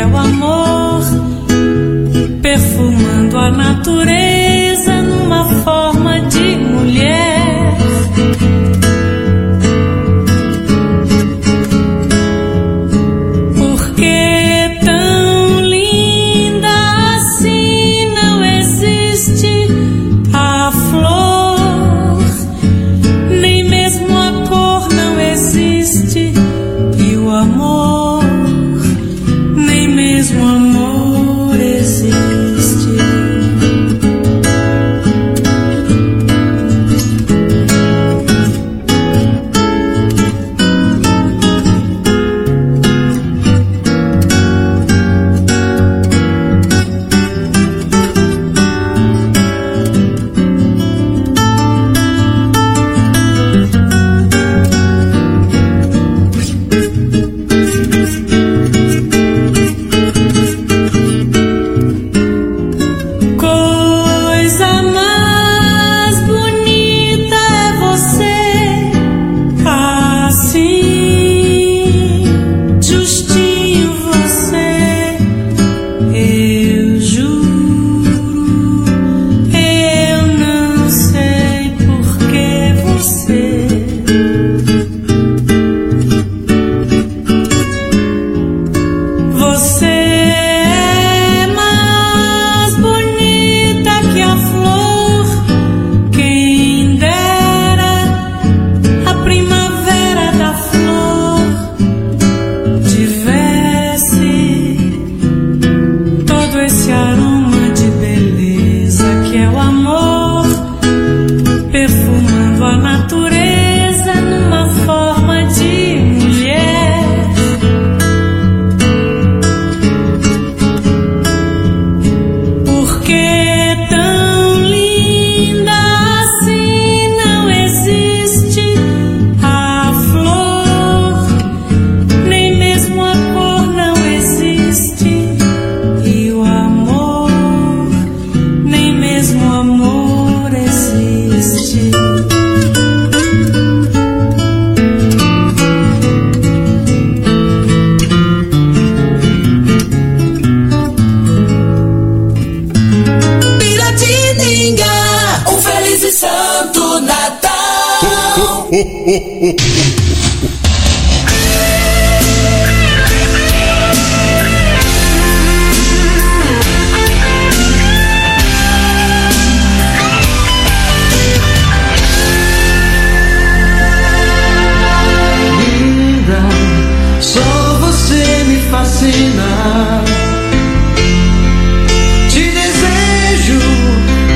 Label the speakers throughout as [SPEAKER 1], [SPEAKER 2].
[SPEAKER 1] é o amor, perfumando a natureza numa forma de mulher. Porque tão linda assim não existe a flor, nem mesmo a cor não existe, e o amor, nem mesmo o amor existe.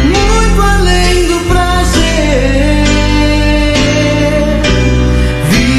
[SPEAKER 2] Te desejo muito além do prazer.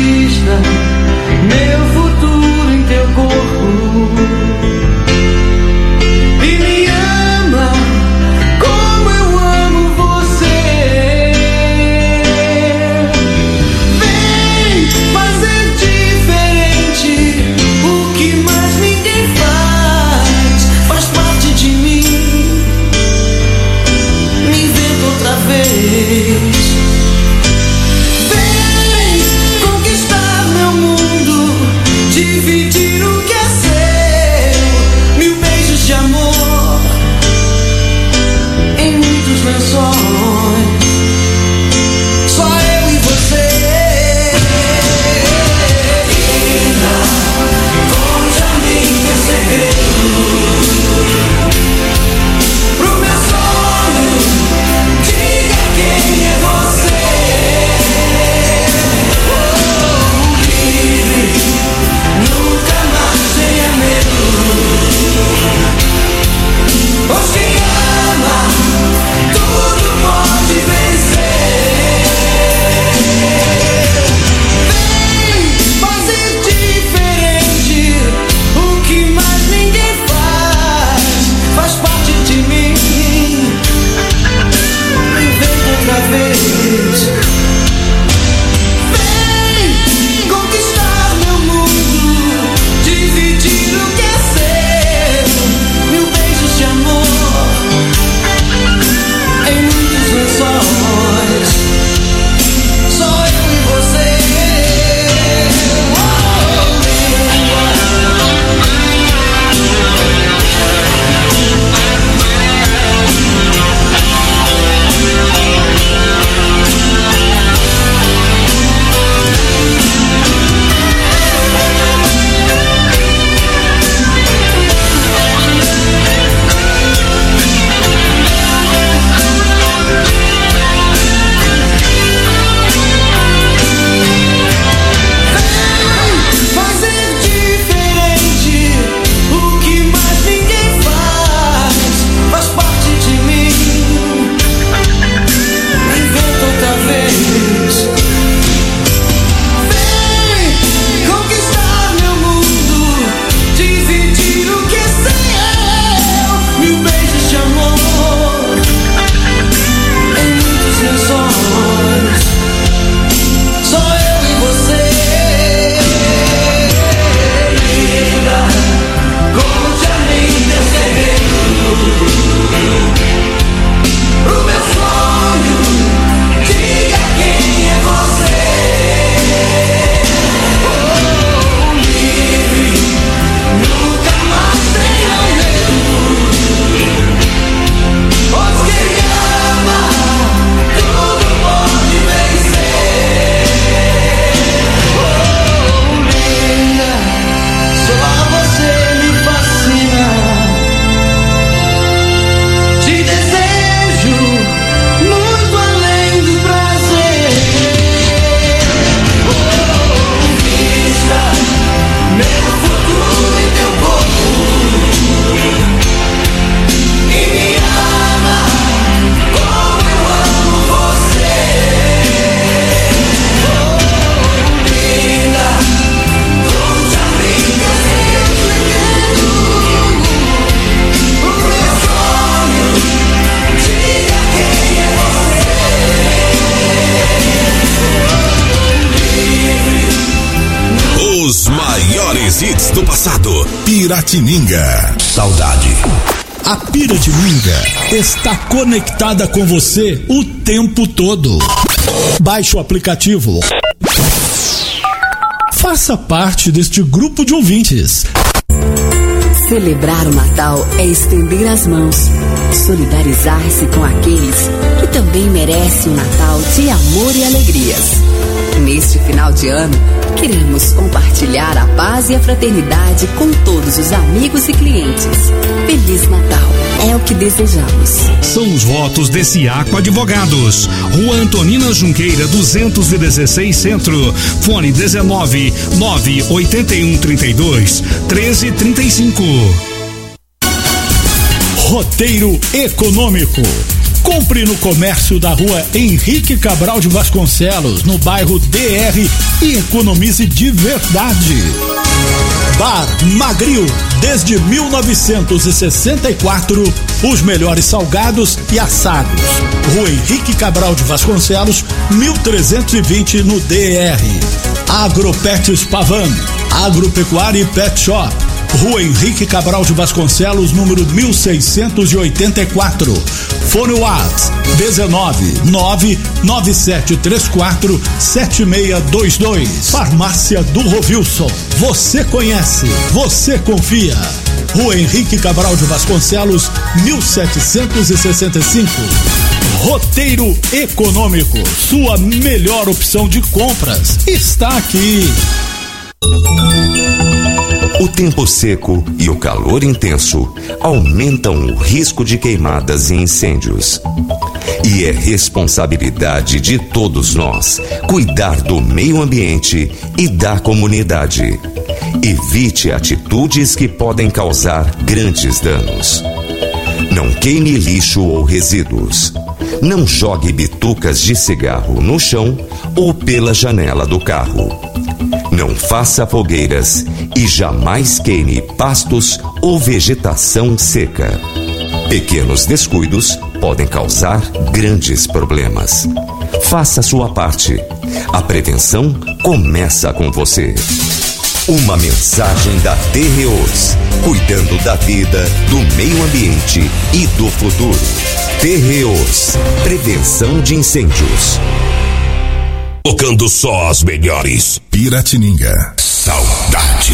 [SPEAKER 2] do passado. Piratininga. Saudade.
[SPEAKER 3] A Piratininga está conectada com você o tempo todo. Baixe o aplicativo. Faça parte deste grupo de ouvintes.
[SPEAKER 4] Celebrar o Natal é estender as mãos, solidarizar-se com aqueles que também merecem um Natal de amor e alegrias. Neste final de ano, queremos compartilhar a paz e a fraternidade com todos os amigos e clientes. Feliz Natal, é o que desejamos.
[SPEAKER 5] São os votos de Ciaco Advogados. Rua Antonina Junqueira, 216 Centro. Fone 19 981 32 13 35.
[SPEAKER 3] Roteiro econômico. Compre no comércio da Rua Henrique Cabral de Vasconcelos, no bairro DR, e economize de verdade. Bar Magril, desde 1964, os melhores salgados e assados. Rua Henrique Cabral de Vasconcelos, 1320, no DR. Agropets Pavan, Agropecuária e Pet Shop. Rua Henrique Cabral de Vasconcelos, número 1684. Fone Whats 19997347622. Farmácia do Rovilson. Você conhece, você confia. Rua Henrique Cabral de Vasconcelos, 1765. Roteiro econômico, sua melhor opção de compras, está aqui.
[SPEAKER 6] O tempo seco e o calor intenso aumentam o risco de queimadas e incêndios. E é responsabilidade de todos nós cuidar do meio ambiente e da comunidade. Evite atitudes que podem causar grandes danos. Não queime lixo ou resíduos. Não jogue bitucas de cigarro no chão ou pela janela do carro. Não faça fogueiras e jamais queime pastos ou vegetação seca. Pequenos descuidos podem causar grandes problemas. Faça a sua parte. A prevenção começa com você. Uma mensagem da Terreos, cuidando da vida, do meio ambiente e do futuro. Terreos, prevenção de incêndios.
[SPEAKER 2] Tocando só as melhores. Piratininga. Saudade.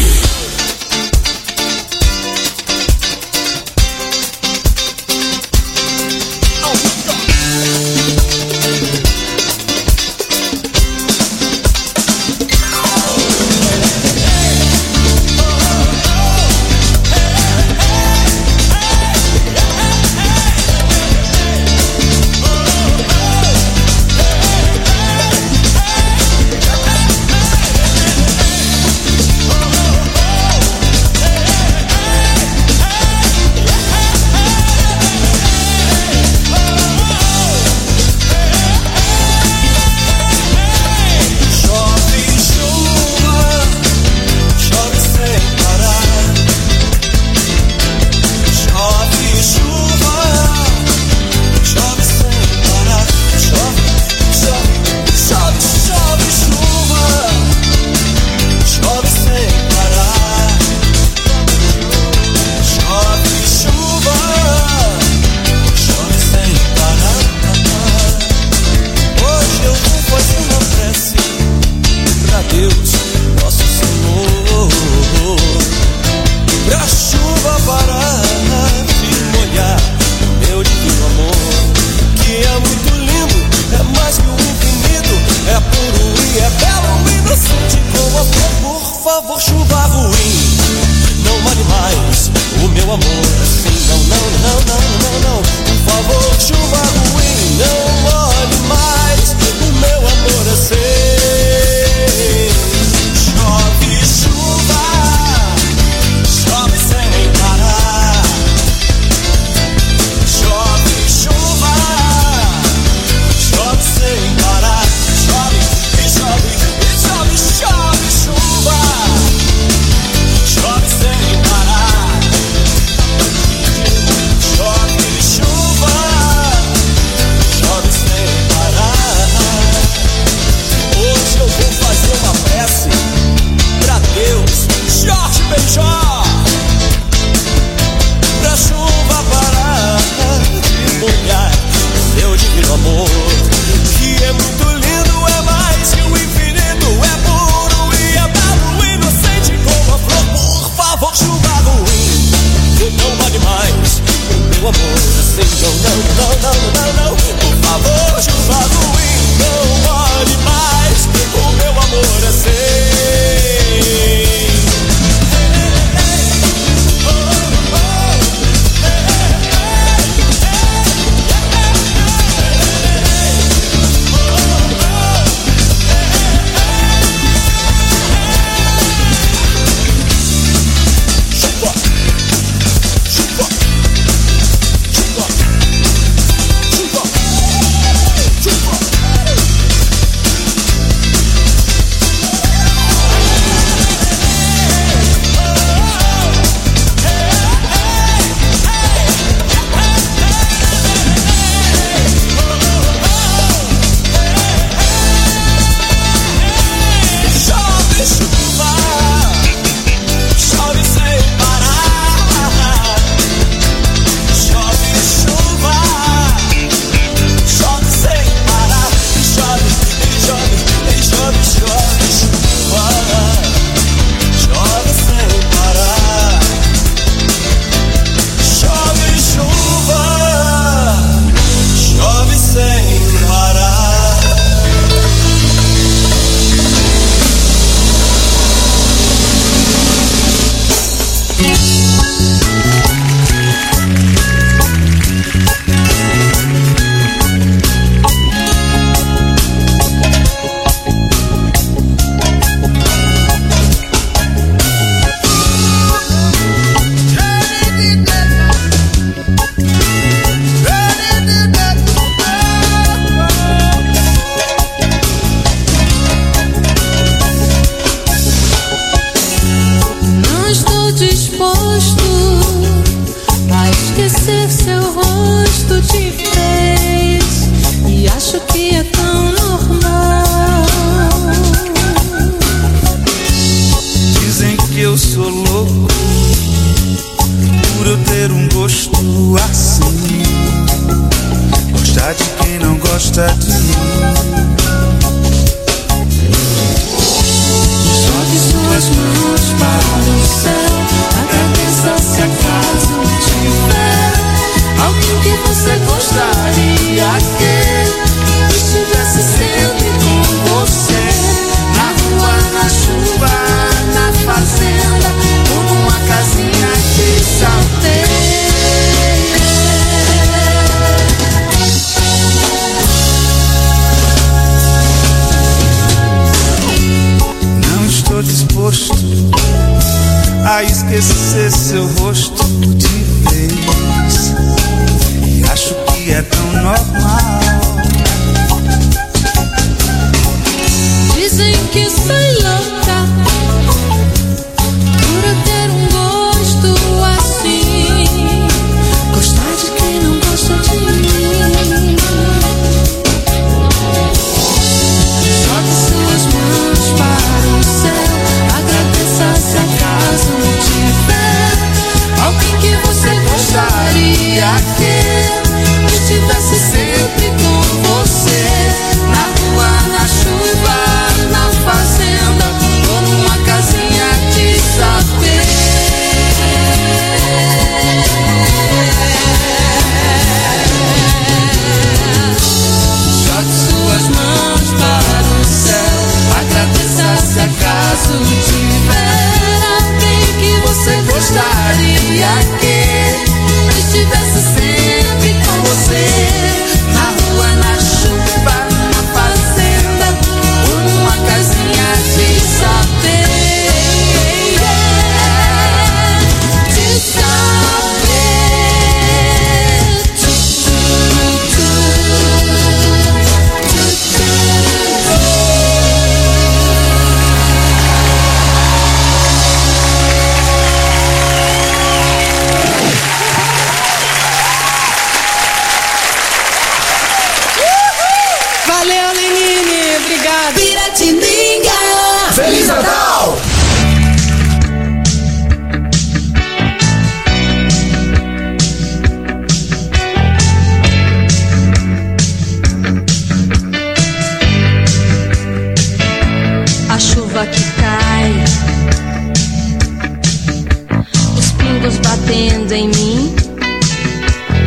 [SPEAKER 7] batendo em mim. Eu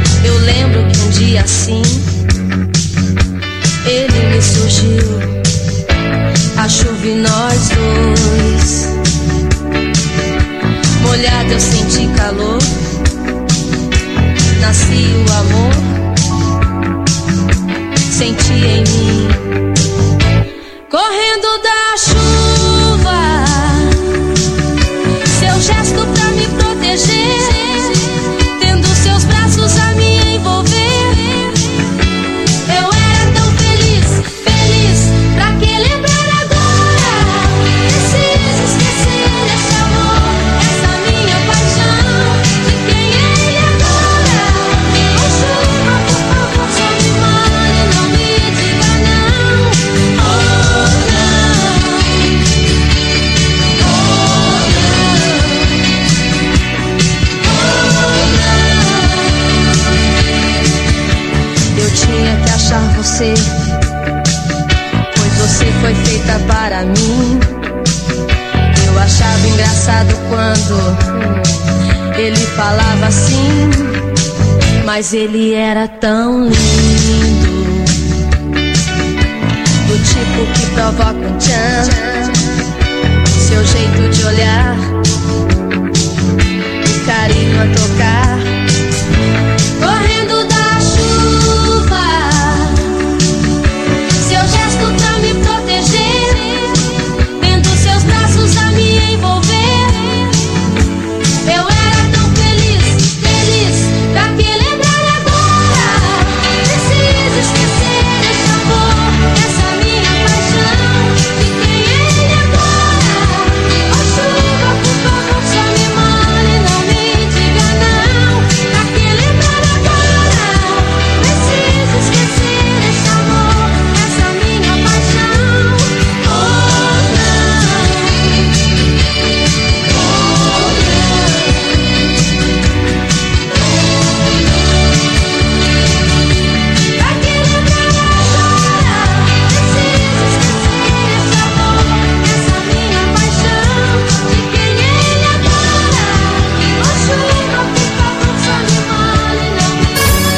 [SPEAKER 7] lembro que um dia assim ele me surgiu, a chuva e nós dois. Molhado eu senti calor, nasci o amor, senti em mim, correndo da chuva, seu gesto pra me proteger, tendo seus braços a me envolver. Eu era tão feliz, feliz, pra que lembrar agora? Preciso esquecer esse amor, essa minha paixão, de quem é ele agora. Oh chuva, por favor, só me molhe, não me diga não. Oh não, oh não, oh não. Eu tinha que achar você, pois você foi feita para mim. Eu achava engraçado quando ele falava assim, mas ele era tão lindo, do tipo que provoca um tchan, seu jeito de olhar, o carinho a tocar, correndo da chuva, seu gesto pra me proteger, tendo seus braços a me envolver. Eu era tão feliz, feliz, pra que lembrar agora? Preciso esquecer esse amor, essa minha paixão, de quem é ele agora. Oh chuva, por favor, só me molhe, não me diga não. Pra que lembrar agora? Preciso esquecer esse amor, essa minha paixão. Oh não, oh pra que lembrar agora? Preciso esquecer esse amor, essa minha paixão, de quem é ele agora. Oh chuva, por favor, só me molhe, não me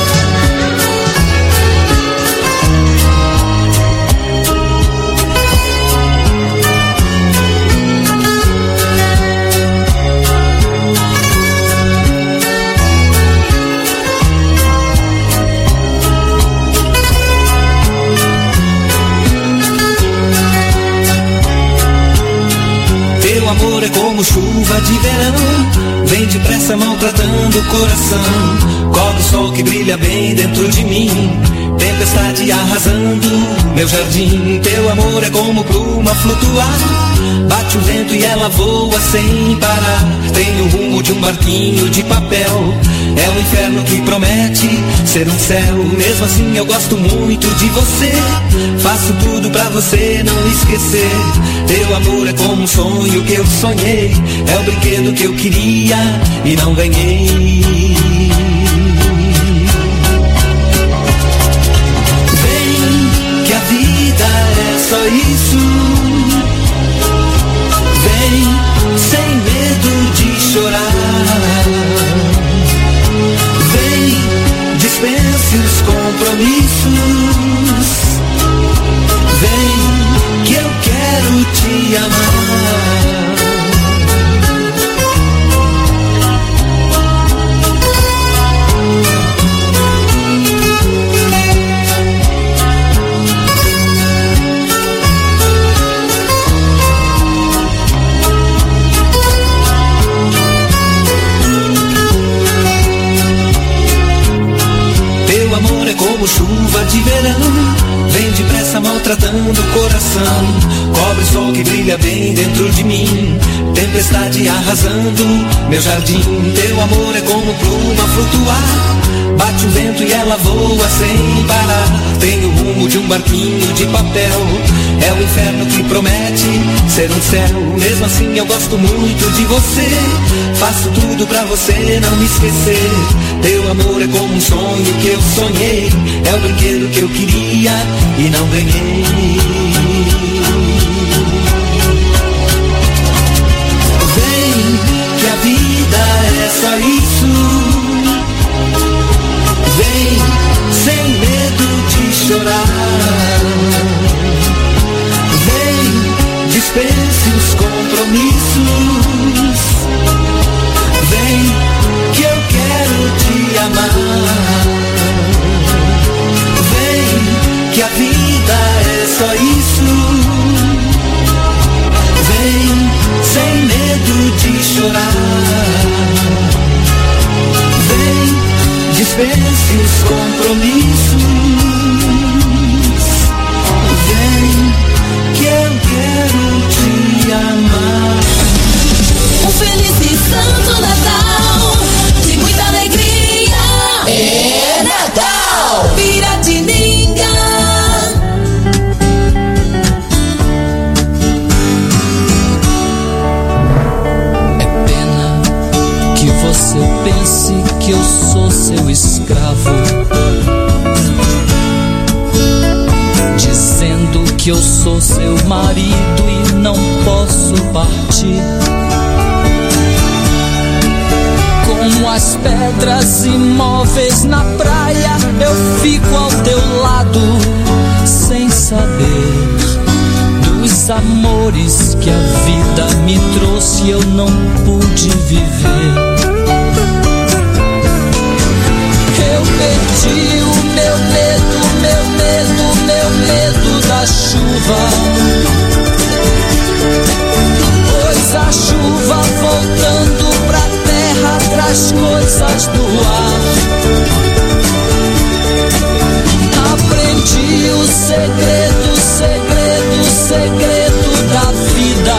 [SPEAKER 8] Teu amor é como chuva de verão, vem depressa maltratando o coração. Cobre o sol que brilha bem dentro de mim, tempestade arrasando meu jardim. Teu amor é como pluma flutuar, bate o vento e ela voa sem parar. Tem o rumo de um barquinho de papel, é um inferno que promete ser um céu. Mesmo assim eu gosto muito de você, faço tudo pra você não esquecer. Teu amor é como um sonho que eu sonhei, é o brinquedo que eu queria e não ganhei. Vem, que a vida é só isso. Vem, sem medo de chorar. Vem, dispense os compromissos. Vem, que eu quero te amar. Teu amor é como chuva de verão, vem depressa maltratando o coração. Cobre o sol que brilha bem dentro de mim, tempestade arrasando meu jardim. Teu amor é como pluma flutuar, bate o vento e ela voa sem parar. Tem o rumo de um barquinho de papel, é o inferno que promete ser um céu. Mesmo assim eu gosto muito de você, faço tudo pra você não me esquecer. Teu amor é como um sonho que eu sonhei, é o brinquedo que eu queria e não ganhei. Vem, que a vida é só isso. Vem, dispense os compromissos. Vem que eu quero te amar.
[SPEAKER 1] Um feliz e santo Natal, de muita alegria. É Natal, Piratininga.
[SPEAKER 9] É pena que você pense que eu sou seu escravo, dizendo que eu sou seu marido e não posso partir. Como as pedras imóveis na praia, eu fico ao teu lado, sem saber dos amores que a vida me trouxe e eu não pude viver. Eu perdi o meu medo da chuva, pois a chuva voltando pra terra traz coisas do ar. Aprendi o segredo da vida,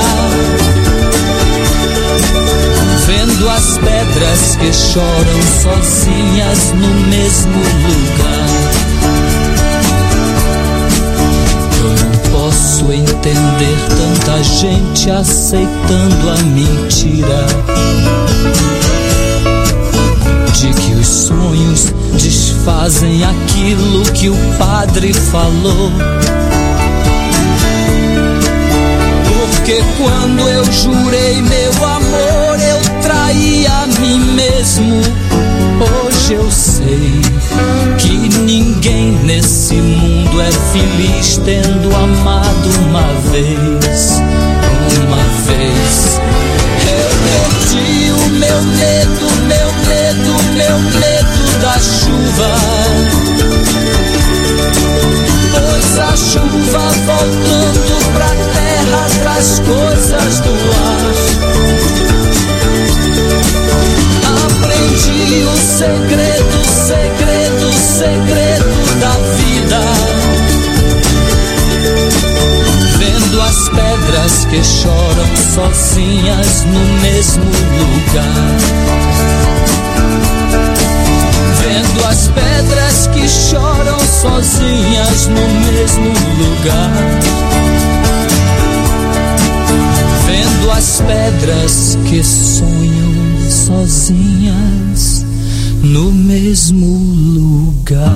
[SPEAKER 9] vendo as pedras que choram sozinhas no mesmo lugar. Eu não posso entender tanta gente aceitando a mentira de que os sonhos desfazem aquilo que o padre falou. Porque quando eu jurei meu amor, eu traí a mim mesmo. Hoje eu sei que ninguém nesse mundo é feliz tendo amado uma vez. Uma vez eu perdi o meu medo da chuva, pois a chuva voltando pra terra traz coisas do ar. Aprendi o segredo da vida, vendo as pedras que choram sozinhas no mesmo lugar. Vendo as pedras que choram sozinhas no mesmo lugar. Vendo as pedras que sonham sozinhas no mesmo lugar.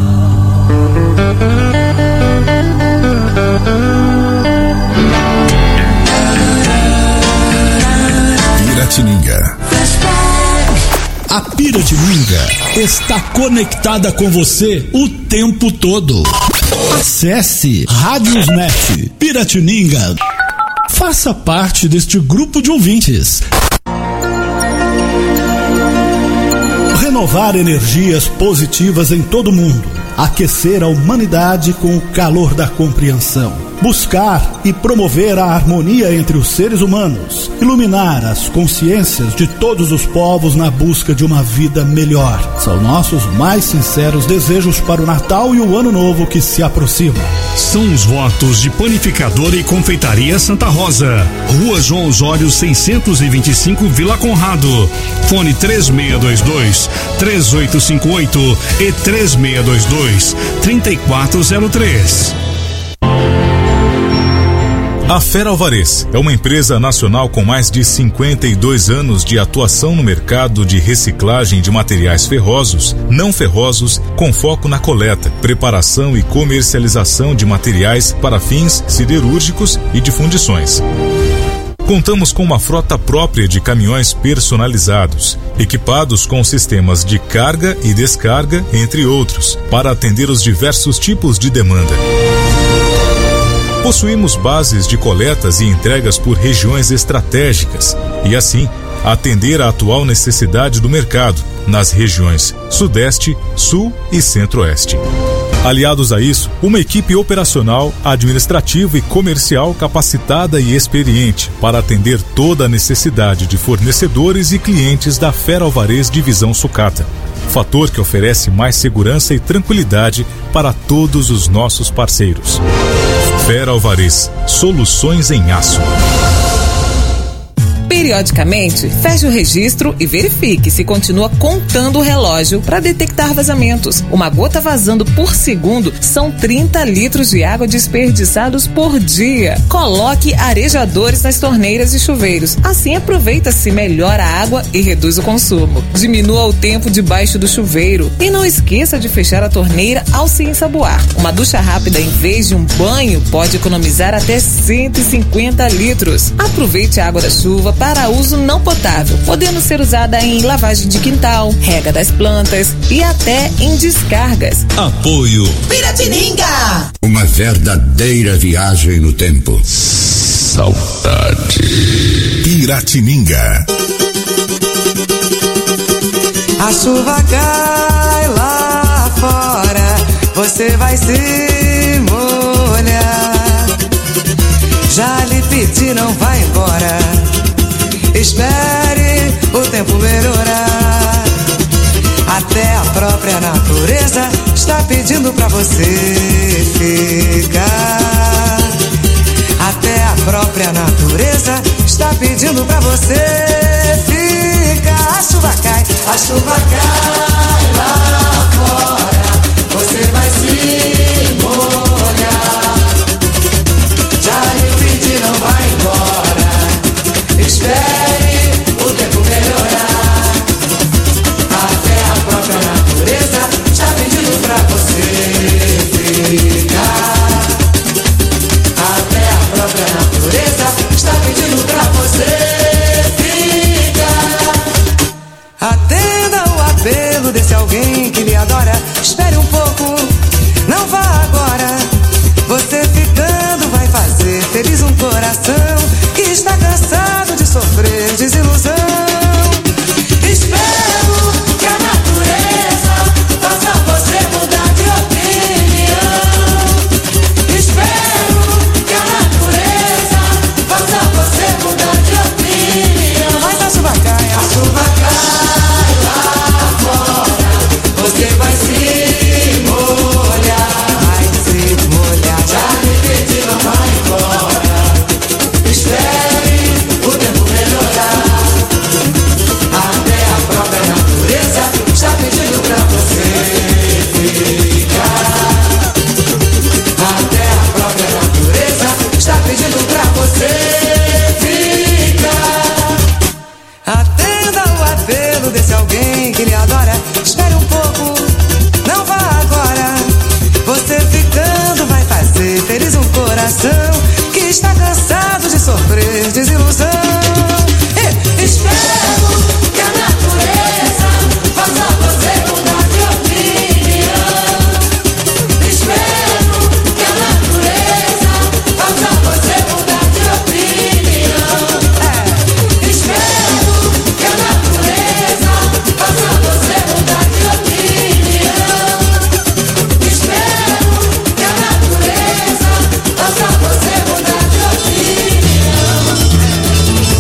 [SPEAKER 2] Piratininga.
[SPEAKER 3] A Piratininga está conectada com você o tempo todo. Acesse Radiosnet Piratininga. Faça parte deste grupo de ouvintes. Renovar energias positivas em todo mundo. Aquecer a humanidade com o calor da compreensão. Buscar e promover a harmonia entre os seres humanos. Iluminar as consciências de todos os povos na busca de uma vida melhor. São nossos mais sinceros desejos para o Natal e o Ano Novo que se aproxima.
[SPEAKER 5] São os votos de Panificadora e Confeitaria Santa Rosa. Rua João Osório 625, Vila Conrado. Fone 3622-3858 e 3622-3403.
[SPEAKER 10] A Fera Alvarez é uma empresa nacional com mais de 52 anos de atuação no mercado de reciclagem de materiais ferrosos, não ferrosos, com foco na coleta, preparação e comercialização de materiais para fins siderúrgicos e de fundições. Contamos com uma frota própria de caminhões personalizados, equipados com sistemas de carga e descarga, entre outros, para atender os diversos tipos de demanda. Possuímos bases de coletas e entregas por regiões estratégicas e, assim, atender à atual necessidade do mercado nas regiões Sudeste, Sul e Centro-Oeste. Aliados a isso, uma equipe operacional, administrativa e comercial capacitada e experiente para atender toda a necessidade de fornecedores e clientes da Fera Alvarez Divisão Sucata. fator que oferece mais segurança e tranquilidade para todos os nossos parceiros. Fer Alvarez, soluções em aço.
[SPEAKER 11] Periodicamente, feche o registro e verifique se continua contando o relógio para detectar vazamentos. Uma gota vazando por segundo são 30 litros de água desperdiçados por dia. Coloque arejadores nas torneiras e chuveiros. Assim aproveita-se melhor a água e reduz o consumo. Diminua o tempo debaixo do chuveiro. E não esqueça de fechar a torneira ao se ensaboar. Uma ducha rápida em vez de um banho pode economizar até 150 litros. Aproveite a água da chuva para uso não potável, podendo ser usada em lavagem de quintal, rega das plantas e até em descargas.
[SPEAKER 2] Apoio
[SPEAKER 1] Piratininga.
[SPEAKER 2] Uma verdadeira viagem no tempo.
[SPEAKER 6] Saudade.
[SPEAKER 2] Piratininga.
[SPEAKER 12] A chuva cai lá fora, você vai se molhar. Já lhe pedi, não vai embora. Espere o tempo melhorar. Até a própria natureza está pedindo pra você ficar. Até a própria natureza está pedindo pra você ficar. A chuva cai lá fora, você vai se molhar. Já lhe pedi, não vai embora. Espere o tempo melhorar. Até a própria natureza está pedindo pra você ficar. Até a própria natureza está pedindo pra você ficar. Atenda o apelo desse alguém que lhe adora. Espere um pouco, não vá agora. Você ficando vai fazer feliz um coração que está cansado de sofrer desilusão. Espero que a natureza faça você mudar de opinião. Espero que a natureza faça você mudar de opinião. Mas a chuva cai lá fora, você vai se molhar. Vai se molhar. Já me pedi, não vai embora. Espere o tempo melhorar. Até a própria natureza está pedindo pra você ficar. Até a própria natureza está pedindo pra você ficar. Atenda o apelo desse alguém que lhe adora. Espere um pouco, não vá agora. Você ficando vai fazer feliz um coração que está cansado de sofrer desilusão. Espero que a natureza faça você mudar de opinião. Espero que a natureza faça você mudar de opinião. Espero que a natureza faça você mudar de opinião. Espero que a natureza faça você mudar de opinião.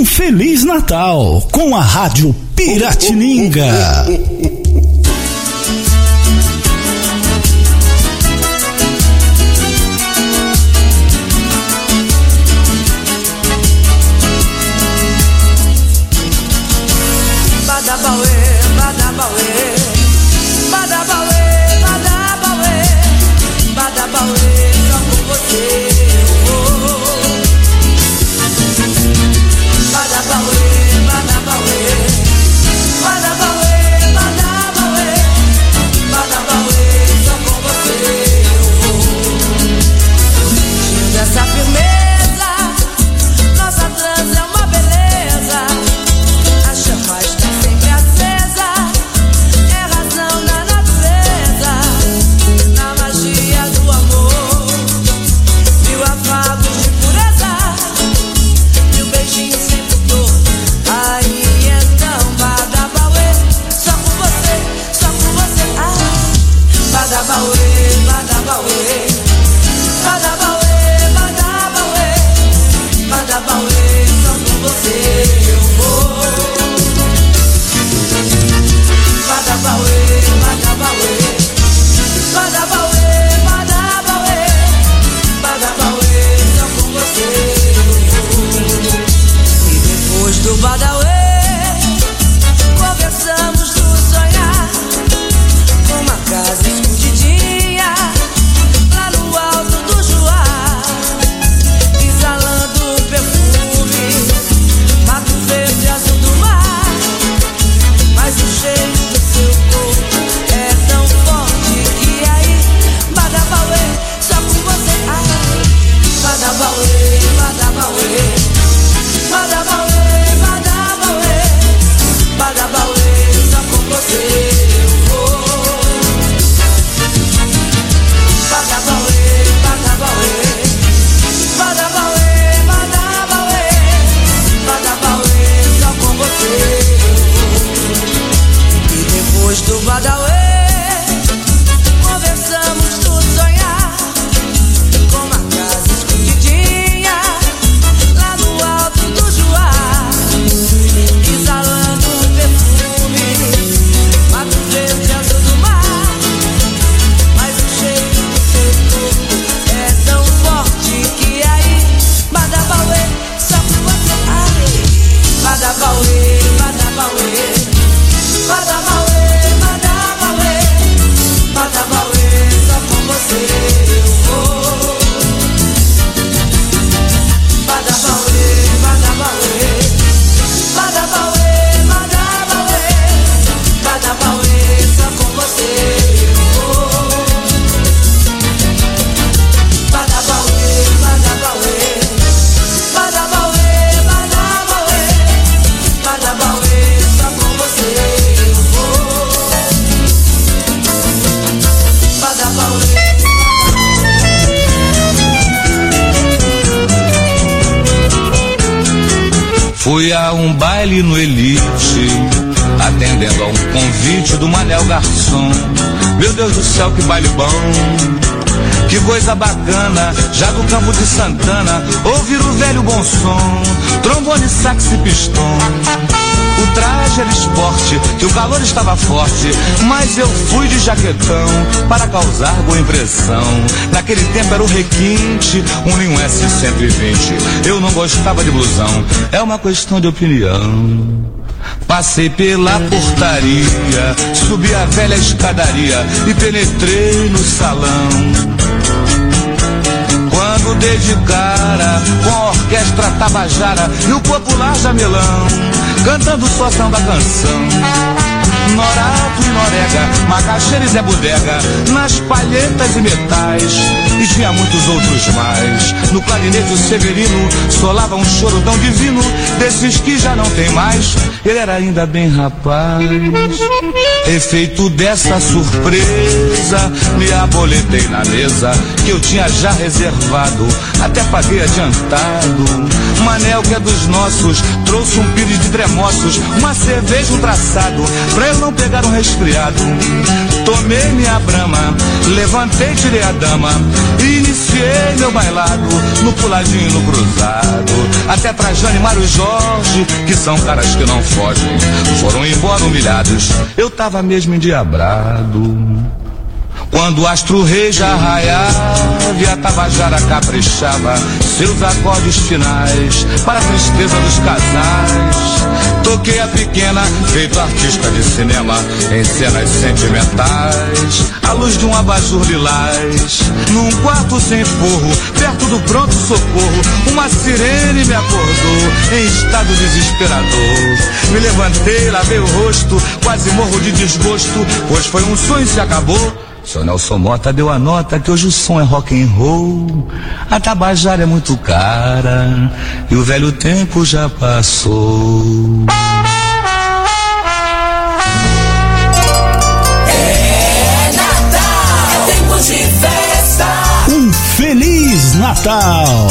[SPEAKER 3] um Feliz Natal com a Rádio Piratininga.
[SPEAKER 13] Fui a um baile no Elite, atendendo a um convite do Manel Garçom. Meu Deus do céu, que baile bom, que coisa bacana. Já do Campo de Santana, ouvir o velho bom som, trombone, sax e pistão. O traje era esporte, que o calor estava forte, mas eu fui de jaquetão para causar boa impressão. Naquele tempo era o requinte, um Linho S120. Eu não gostava de blusão, é uma questão de opinião. Passei pela portaria, subi a velha escadaria e penetrei no salão. Quando dei de cara com a orquestra Tabajara e o popular Jamelão, cantando só samba canção. Norato e Norega, Macaxeira e Zé Bodega, nas palhetas e metais, e tinha muitos outros mais. No clarinete o Severino solava um choro tão divino, desses que já não tem mais. Ele era ainda bem rapaz. Efeito dessa surpresa, surpresa, me aboletei na mesa que eu tinha já reservado, até paguei adiantado. Manel que é dos nossos, trouxe um pires de tremoços, uma cerveja, um traçado, pra eu não pegar um resfriado. Tomei minha brama, levantei, tirei a dama e iniciei meu bailado no puladinho, no cruzado. Até Trajano e Mário Jorge, que são caras que não fogem, foram embora humilhados, eu tava mesmo endiabrado. Quando o astro rei já raiava e a tabajara caprichava seus acordes finais para a tristeza dos casais, toquei a pequena, feito artista de cinema, em cenas sentimentais, à luz de um abajur lilás. Num quarto sem forro, perto do pronto-socorro, uma sirene me acordou em estado desesperador. Me levantei, lavei o rosto, quase morro de desgosto, pois foi um sonho e se acabou. Seu Nelson Mota deu a nota que hoje o som é rock and roll, a tabajara é muito cara e o velho tempo já passou.
[SPEAKER 1] É Natal, é tempo de festa.
[SPEAKER 3] Um Feliz Natal!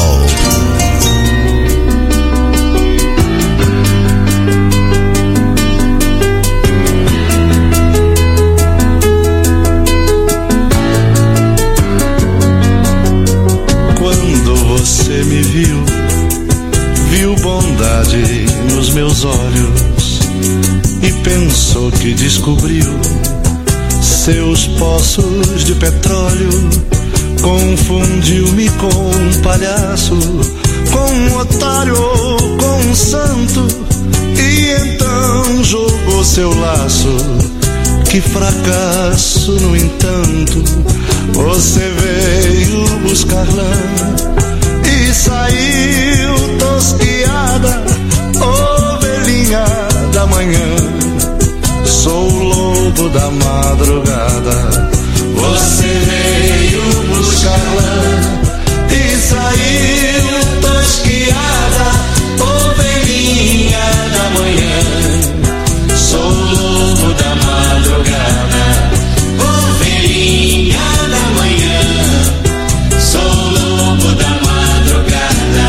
[SPEAKER 14] Você me viu bondade nos meus olhos e pensou que descobriu seus poços de petróleo. Confundiu-me com um palhaço, com um otário ou com um santo, e então jogou seu laço. Que fracasso, no entanto, você veio buscar lã e saiu tosquiada, ovelhinha da manhã. Sou o lobo da madrugada. Você veio buscar lã e saiu tosquiada, ovelhinha da manhã. Sou o lobo da madrugada, ovelhinha da manhã. Sou o lobo da madrugada.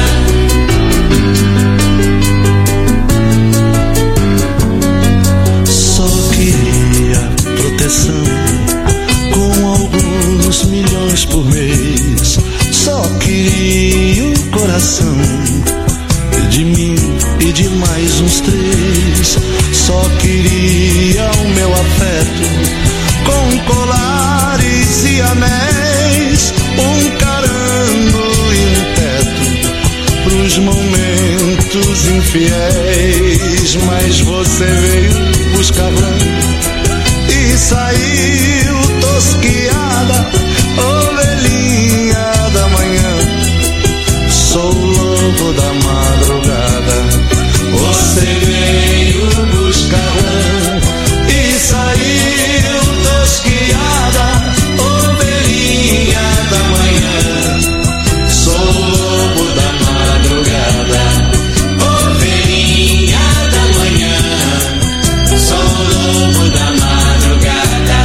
[SPEAKER 14] Só queria proteção com alguns milhões por mês. Só queria o coração de mim e de mais uns 3. Só queria o meu afeto com colares e anéis, um carango e um teto pros momentos infiéis. Mas você veio buscar lã e saiu tosquiada, ovelhinha da manhã. Sou o lobo da madrugada. Você veio buscar lã e saiu tosquiada, ovelhinha da manhã. Sou o lobo da madrugada, ovelhinha da manhã. Sou o lobo da madrugada.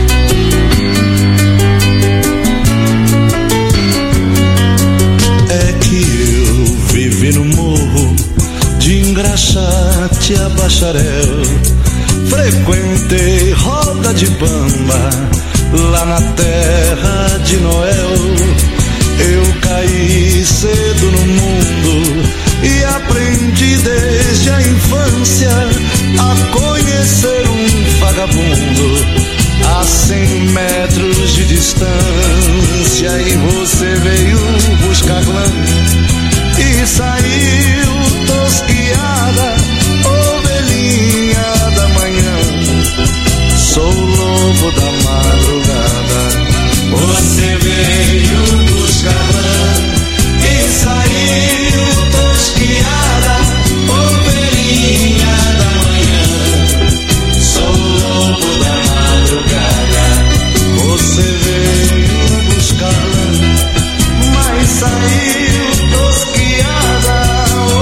[SPEAKER 14] É que eu vivi no morro de Engraxate a Bacharel, frequentei roda de bamba lá na terra de Noel. Eu caí cedo no mundo e aprendi desde a infância a conhecer um vagabundo a 100 metros de distância. E você veio buscar lã e saiu tosquiada, ovelhinha da manhã. Sou o lobo da madrugada. Você veio buscar lã e saiu tosquiada, ovelhinha da manhã. Sou o lobo da madrugada. Você veio buscar lã, mas saiu tosquiada,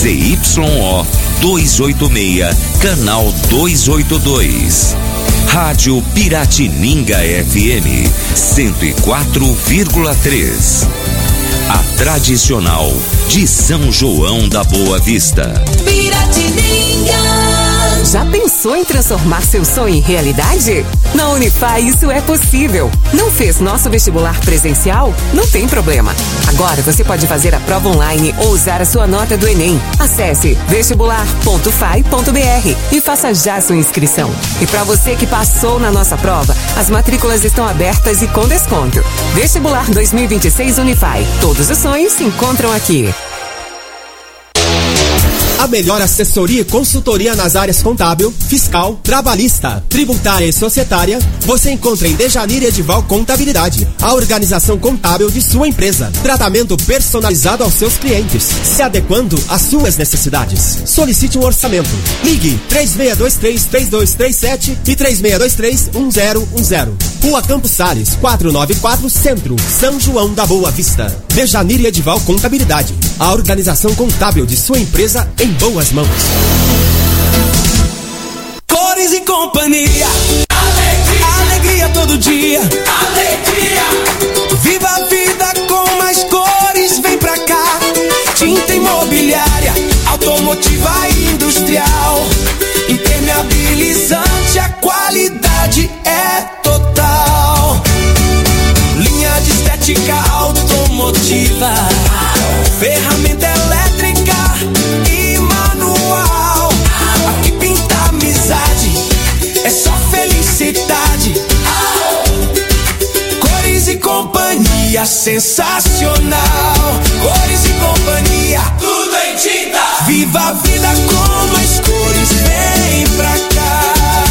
[SPEAKER 6] ZYO 286, canal 282. Rádio Piratininga FM 104,3. A tradicional de São João da Boa Vista.
[SPEAKER 4] Piratininga. Já pensou em transformar seu sonho em realidade? Na Unify isso é possível. Não fez nosso vestibular presencial? Não tem problema. Agora você pode fazer a prova online ou usar a sua nota do Enem. Acesse vestibular.fai.br e faça já sua inscrição. E para você que passou na nossa prova, as matrículas estão abertas e com desconto. Vestibular 2026 Unify. Todos os sonhos se encontram aqui.
[SPEAKER 15] A melhor assessoria e consultoria nas áreas contábil, fiscal, trabalhista, tributária e societária, você encontra em Dejanir Edival Contabilidade, a organização contábil de sua empresa. Tratamento personalizado aos seus clientes, se adequando às suas necessidades. Solicite um orçamento. Ligue 3623-3237 e 3623-1010. Rua Campos Sales, 494, Centro, São João da Boa Vista. Dejanir Edival Contabilidade, a organização contábil de sua empresa em boas mãos.
[SPEAKER 8] Cores e companhia, alegria, alegria todo dia, alegria. Viva a vida com mais cores, vem pra cá. Tinta imobiliária, automotiva e industrial, impermeabilizante, a qualidade é total. Linha de estética automotiva, ferramenta elétrica e manual. Aqui pinta amizade, é só felicidade. Cores e companhia, sensacional. Cores e companhia, tudo em tinta. Viva a vida com mais cores, vem pra cá.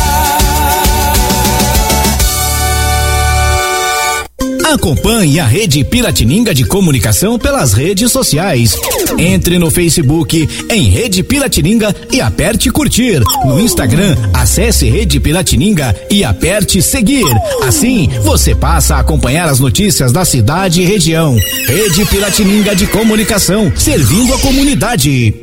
[SPEAKER 16] Acompanhe a Rede Piratininga de Comunicação pelas redes sociais. Entre no Facebook em Rede Piratininga e aperte curtir. No Instagram, acesse Rede Piratininga e aperte seguir. Assim, você passa a acompanhar as notícias da cidade e região. Rede Piratininga de Comunicação, servindo a comunidade.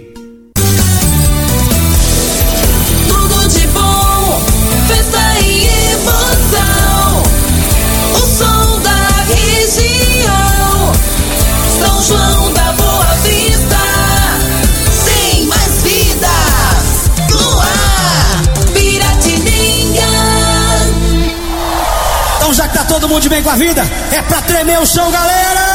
[SPEAKER 12] Tudo de bom, festa e emoção. O som da região, São João da Boa Vista, tem mais vida no ar, Piratininga.
[SPEAKER 8] Então já que tá todo mundo de bem com a vida, é pra tremer o chão, galera!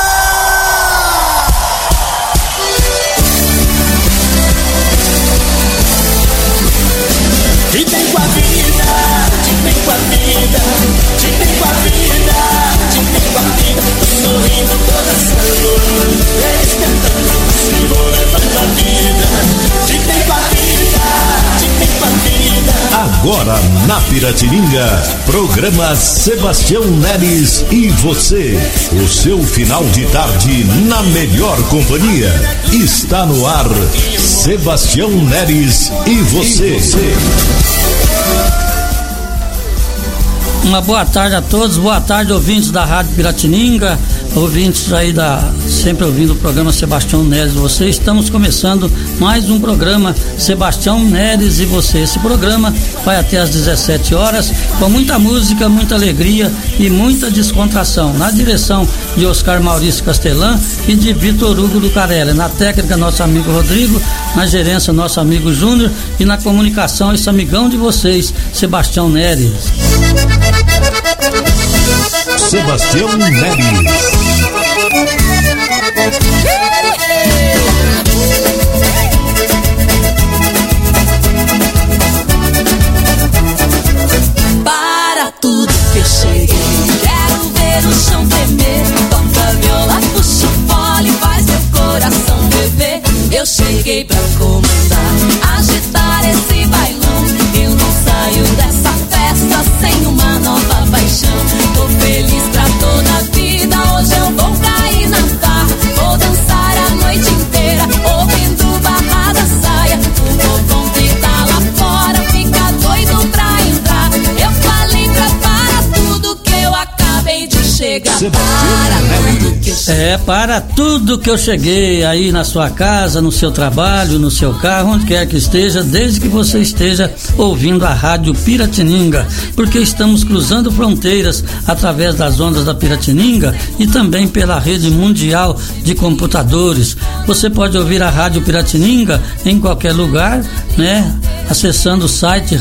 [SPEAKER 8] De bem com a vida, de bem com a vida, de bem com a vida, de bem com a vida, sorrindo, dançando, despertando, se vou levando a vida. De bem com a vida, de bem com a vida.
[SPEAKER 17] Agora na Piratininga, programa Sebastião Neres e você. O seu final de tarde na melhor companhia. Está no ar, Sebastião Neres e você.
[SPEAKER 18] Uma boa tarde a todos, boa tarde ouvintes da Rádio Piratininga, ouvintes aí sempre ouvindo o programa Sebastião Neres e você. Estamos começando mais um programa Sebastião Neres e você. Esse programa vai até às 17 horas com muita música, muita alegria e muita descontração. Na direção de Oscar Maurício Castelã e de Vitor Hugo do Carelli. Na técnica, nosso amigo Rodrigo. Na gerência, nosso amigo Júnior. E na comunicação, esse amigão de vocês, Sebastião Neres.
[SPEAKER 17] Sebastião Neres.
[SPEAKER 12] Para tudo que eu cheguei, quero ver o chão tremer. Toca a viola, puxa o fole, faz meu coração beber. Eu cheguei pra comandar, agitar esse bailão. Eu não saio dessa festa sem uma nova paixão. Tô feliz pra toda a vida, hoje eu vou cair na farra. Vou dançar a noite inteira, ouvindo barra da saia. O povão que tá lá fora fica doido pra entrar. Eu falei pra para tudo que eu acabei de chegar. Para tudo que eu cheguei.
[SPEAKER 18] É, para tudo que eu cheguei aí na sua casa, no seu trabalho, no seu carro, onde quer que esteja, desde que você esteja ouvindo a Rádio Piratininga, porque estamos cruzando fronteiras através das ondas da Piratininga e também pela rede mundial de computadores. Você pode ouvir a Rádio Piratininga em qualquer lugar, né? Acessando o site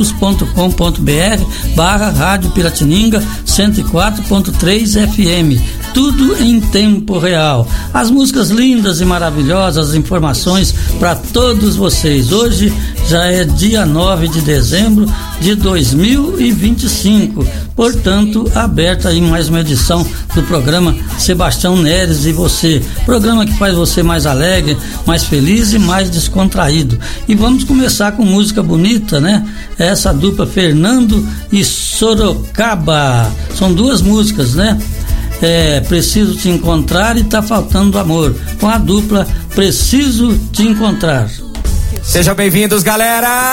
[SPEAKER 18] radios.com.br/Rádio Piratininga 104.3 FM. Tudo em tempo real. As músicas lindas e maravilhosas, as informações para todos vocês. Hoje já é dia 9 de dezembro de 2025. Portanto, aberta aí mais uma edição do programa Sebastião Neres e Você. Programa que faz você mais alegre, mais feliz e mais descontraído. E vamos começar com música bonita, né? Essa dupla Fernando e Sorocaba. São duas músicas, né? Preciso Te Encontrar e Tá Faltando Amor, com a dupla Preciso Te Encontrar.
[SPEAKER 19] Sejam bem-vindos, galera!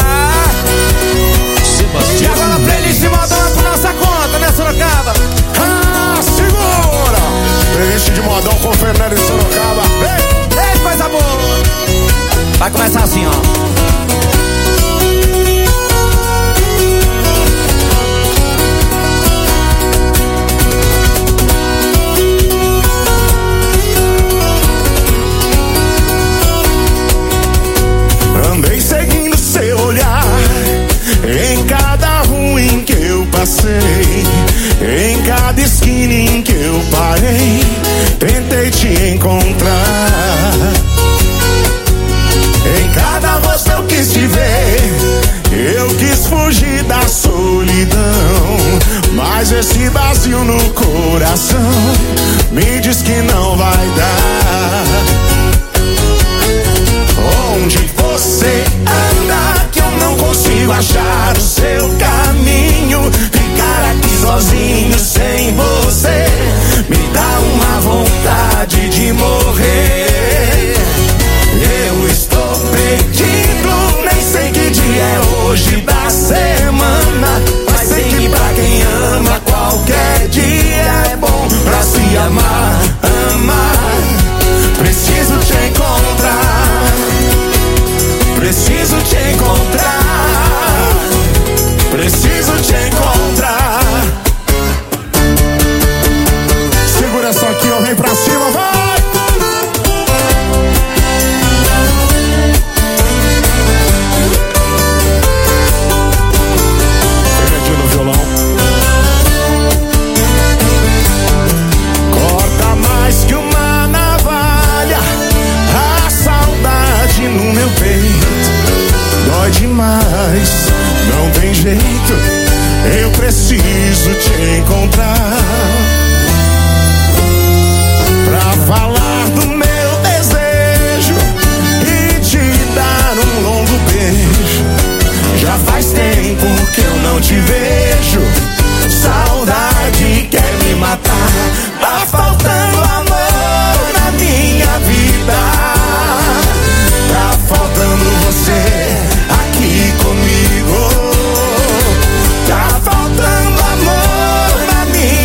[SPEAKER 19] E agora a playlist modão por nossa conta, né, Sorocaba?
[SPEAKER 20] Segura! Playlist de modão com Fernando e Sorocaba.
[SPEAKER 19] Ei, coisa boa! Vai começar assim, ó.
[SPEAKER 20] Andei seguindo seu olhar em cada rua em que eu passei, em cada esquina em que eu parei, tentei te encontrar. Em cada rosto eu quis te ver, eu quis fugir da solidão, mas esse vazio no coração me diz que não vai dar. Onde você anda que eu não consigo achar o seu caminho? Ficar aqui sozinho sem você me dá uma vontade de morrer. Eu estou perdido, nem sei que dia é hoje da semana, mas sei que pra quem ama qualquer dia é bom pra se amar, amar. Preciso te encontrar, preciso te encontrar, preciso te encontrar. Segura só aqui, ó, vem pra cima, vai! Perdi no violão. Corta mais que uma navalha a saudade no meu peito. Dói demais, não tem jeito, eu preciso te encontrar pra falar do meu desejo e te dar um longo beijo. Já faz tempo que eu não te vejo, saudade quer me matar. Tá faltando amor na minha vida, tá faltando você aqui comigo. Tá faltando amor na minha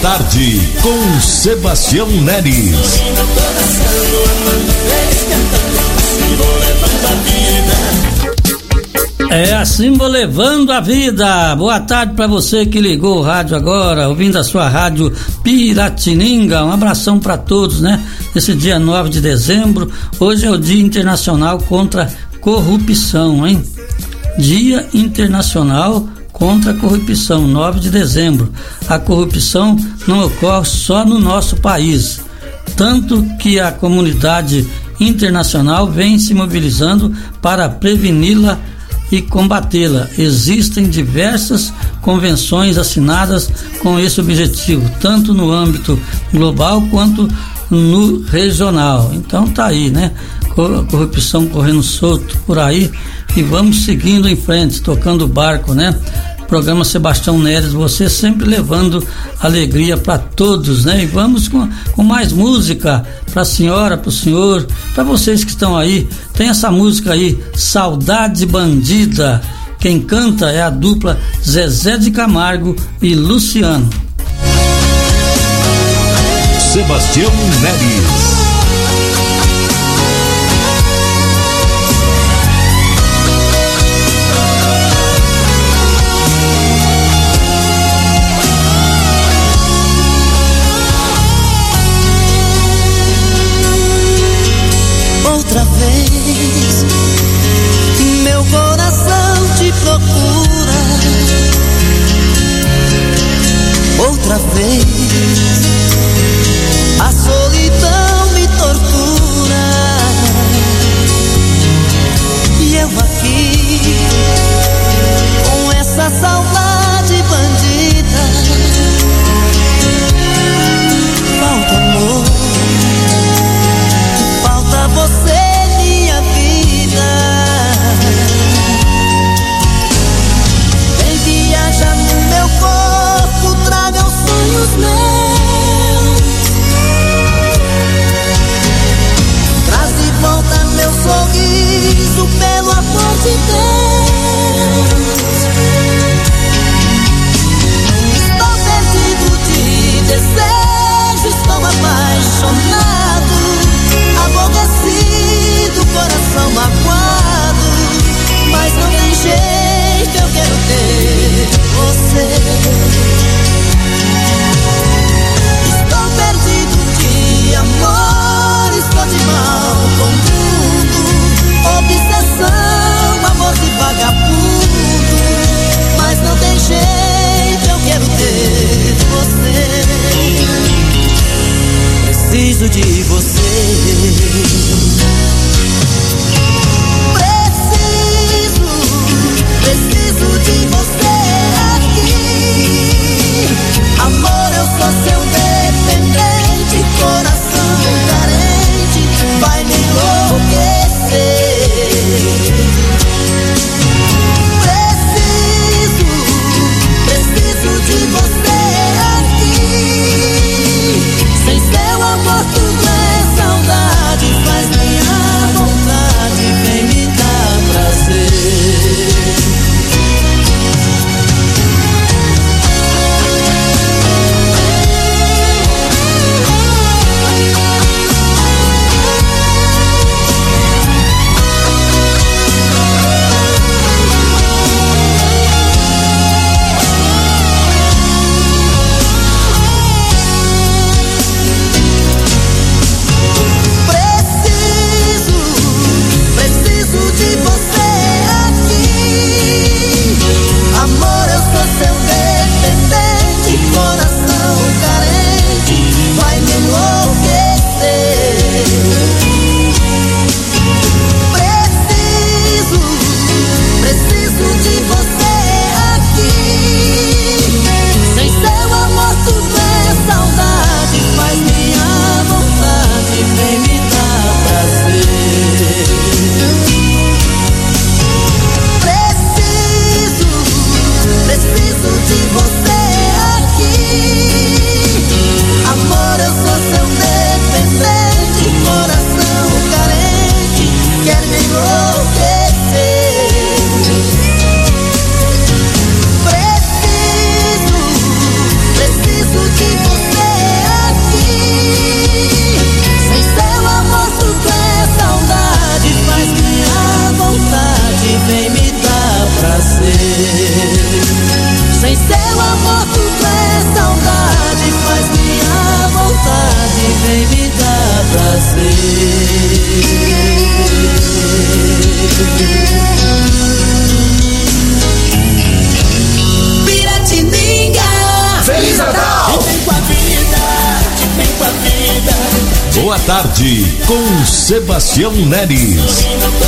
[SPEAKER 17] tarde com Sebastião Neres.
[SPEAKER 18] É assim vou levando a vida. Boa tarde para você que ligou o rádio agora, ouvindo a sua rádio Piratininga. Um abração para todos, né? Nesse dia 9 de dezembro, hoje é o Dia Internacional contra Corrupção, hein? Dia Internacional contra a Corrupção, 9 de dezembro. A corrupção não ocorre só no nosso país, tanto que a comunidade internacional vem se mobilizando para preveni-la e combatê-la. Existem diversas convenções assinadas com esse objetivo, tanto no âmbito global quanto no regional. Então tá aí, né? Corrupção correndo solto por aí, e vamos seguindo em frente, tocando o barco, né? Programa Sebastião Neres, você sempre levando alegria para todos, né? E vamos com mais música para a senhora, para o senhor, para vocês que estão aí. Tem essa música aí, Saudade Bandida. Quem canta é a dupla Zezé de Camargo e Luciano.
[SPEAKER 17] Sebastião Neres.
[SPEAKER 21] Outra vez, meu coração te procura. Outra vez, a solidão
[SPEAKER 17] tarde com Sebastião Neres.